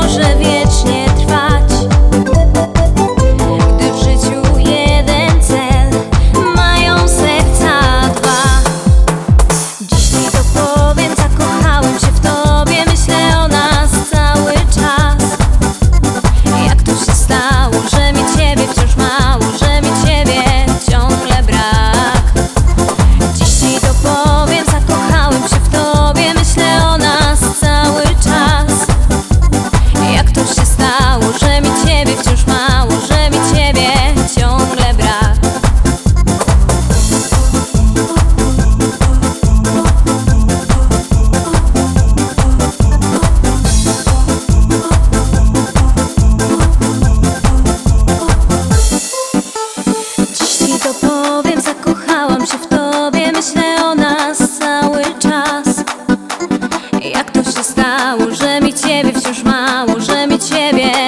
może wiecznie trwać, gdy w życiu jeden cel mają serca dwa. Dziś ci to powiem, zakochałem się w tobie, myślę o nas cały czas. Jak to się stało, że mi ciebie wciąż mało, że mi ciebie ciągle brak. Dziś ci to powiem, zakochałem się w tobie, myślę o nas cały czas. Jak to się stało, że mi ciebie wciąż mało, że mi ciebie ciągle brak. Dziś ci to powiem, zakochałam się w tobie, myślę o nas cały czas. Jak to się stało, że mi ciebie wciąż mało, że mi ciebie